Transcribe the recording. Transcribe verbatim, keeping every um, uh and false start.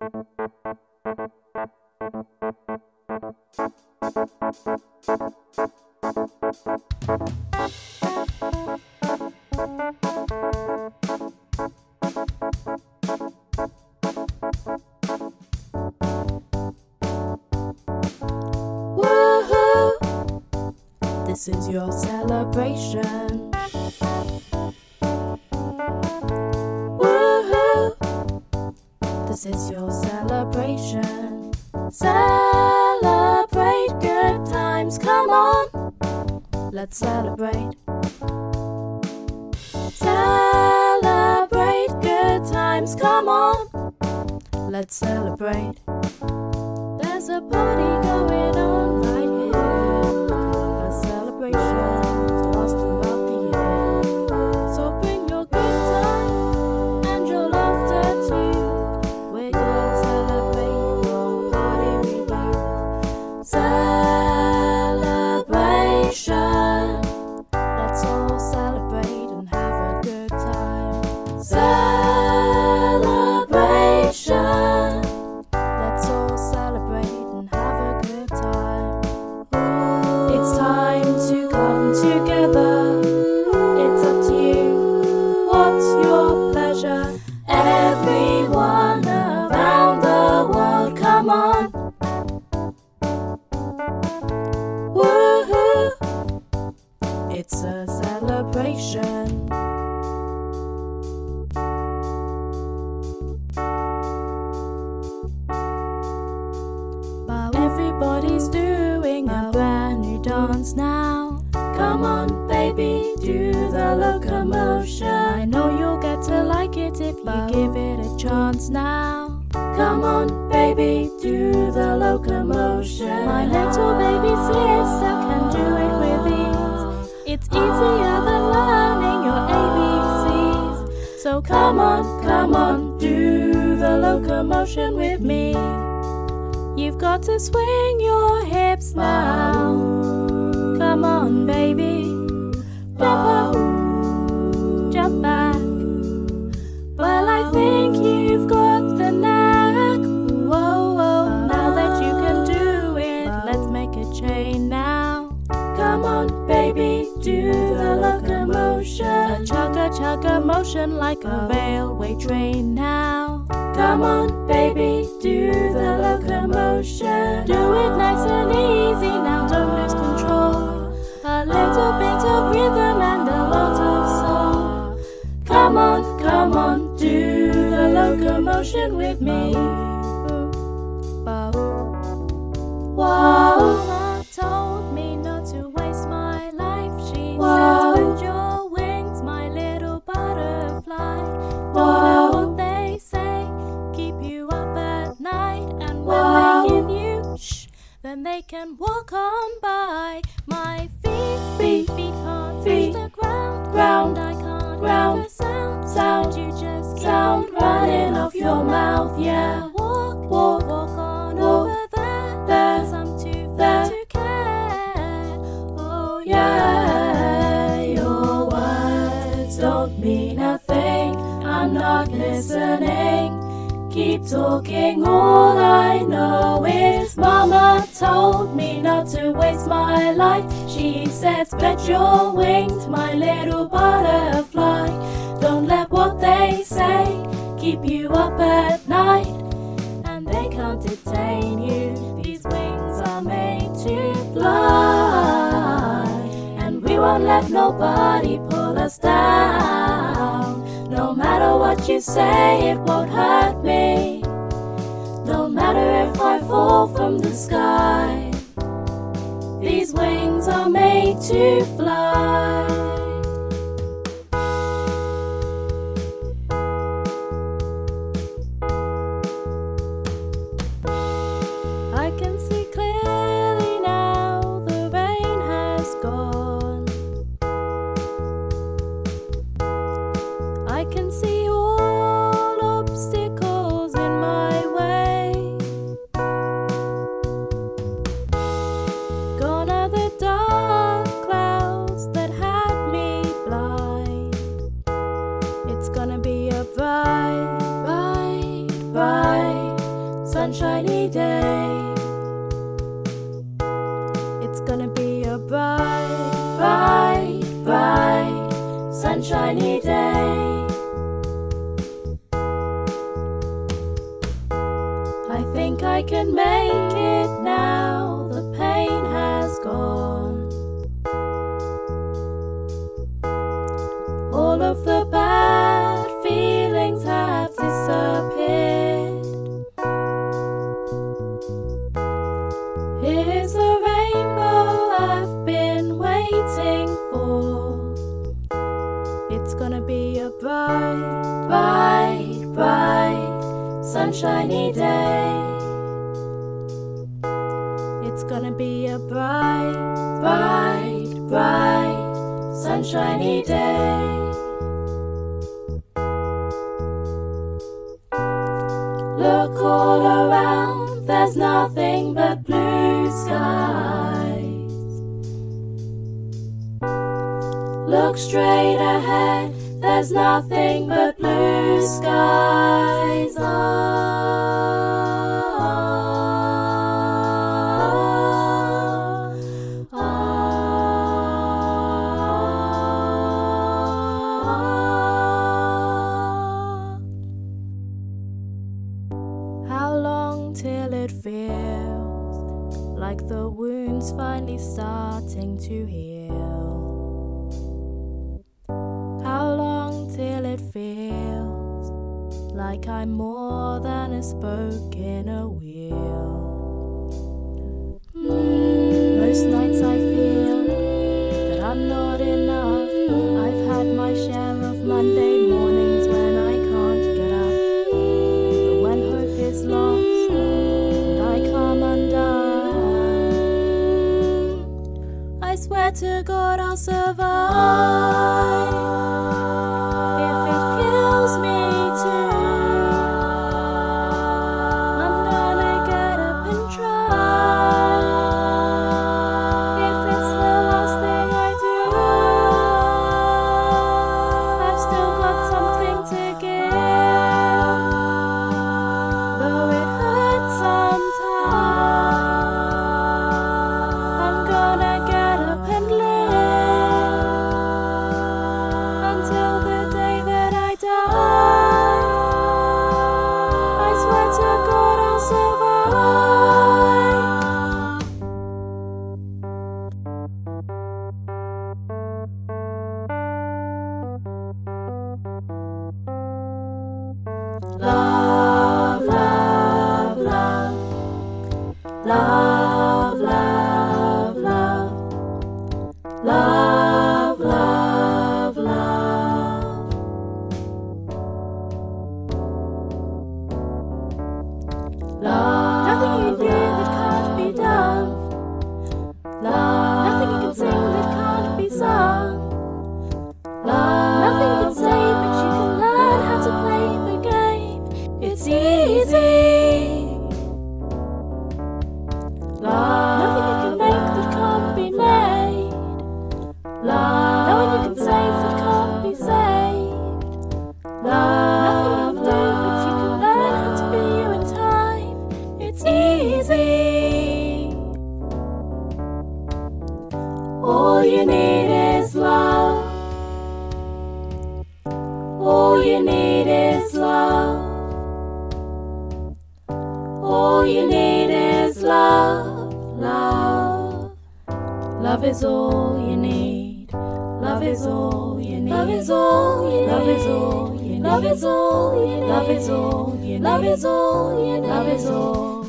Woohoo! This is your celebration. Woohoo! This is your celebration. Celebrate good times, come on, let's celebrate. Celebrate good times, come on, let's celebrate. There's a party going on right here, a celebration to last throughout the year. So bring your good time and your laughter too. We're gonna celebrate your party with you. Celebration. Let's all celebrate and have a good time. Celebration. Let's all celebrate and have a good time. It's time to come together. It's up to you. What's your pleasure? Everyone around the world, come on. Woohoo! It's a celebration. Everybody's doing a brand new dance now. Come on, baby, do the locomotion. I know you'll get to like it if you give it a chance now. Come on, baby, do the locomotion. My little baby sister can do it with ease. It's easier than learning your A B Cs. So come on, come on, do the locomotion with me. You've got to swing your hips now. Come on, baby. Jump up, jump back. Well, I think you've got the knack. Whoa, whoa. Now that you can do it, let's make a chain now. Come on, baby, do the locomotion. A chugga chugga motion like a railway train now. Come on, baby, do the locomotion. Do it nice and easy now, don't lose control. A little bit of rhythm and a lot of soul. Come on, come on, do the locomotion with me. Wow. Mama told me not to waste my life. She said, spread your wings, my little butterfly. Don't know what they say, keep you up at night. And when they give you shh, then they can walk on by. My feet, feet, feet can't touch the ground, ground. I can't ground. Hear the sound, sound. You just sound running off your mouth, yeah. Walk, walk, walk on walk. Over there, there. 'Cause I'm too far to care. Oh yeah, your words don't mean a thing. I'm not listening. Keep talking, all I know is Mama told me not to waste my life. She said, spread your wings, my little butterfly. Don't let what they say keep you up at night. And they can't detain you, these wings are made to fly. And we won't let nobody pull us down. No matter what you say, it won't hurt me. No matter if I fall from the sky, these wings are made to fly. I can see clearly now, the rain has gone. I can see all obstacles in my way. Gone are the dark clouds that had sunshiny day. It's gonna be a bright, bright, bright, sunshiny day. I think I can make it now, the pain has gone. All of the bad feelings have disappeared. Here's the rainbow I've been waiting for. It's gonna be a bright, bright, bright, sunshiny day. It's gonna be a bright, bright, bright, sunshiny day. Look all around, there's nothing but blue skies. Look straight ahead, there's nothing but blue skies. Oh, how long till it feels like the wound's finally starting to heal? How long till it feels like I'm more than a spoke in a wheel? Mm, most nights I feel that I'm not enough. I've had my share of Monday mornings when I can't get up. But when hope is lost and I come undone, I swear to God I'll survive. If it kills me too, I'm gonna get up and try. If it's the last thing I do, I've still got something to give. Though it hurts sometimes, I'm gonna get up and live until the day that I die. I swear to God I'll survive. Love, love, love. Love, love, love. Love, love, love. Love, nothing you can do that can't be done. Love, nothing you can sing that can't be sung. Love, nothing you can say, but you can learn how to play the game. It's easy. Love, nothing you can make that can't be made. Love, no one you can save that can't be saved. Love, nothing you can do, but you can learn how to be you in time. It's easy. All you need is love. All you need is love. All you need is love, love. Love is all you need. Love is all you need. Love is all you need. Love is all you need. Love is all you need. Love is all you need. Love is all you need. Love is all.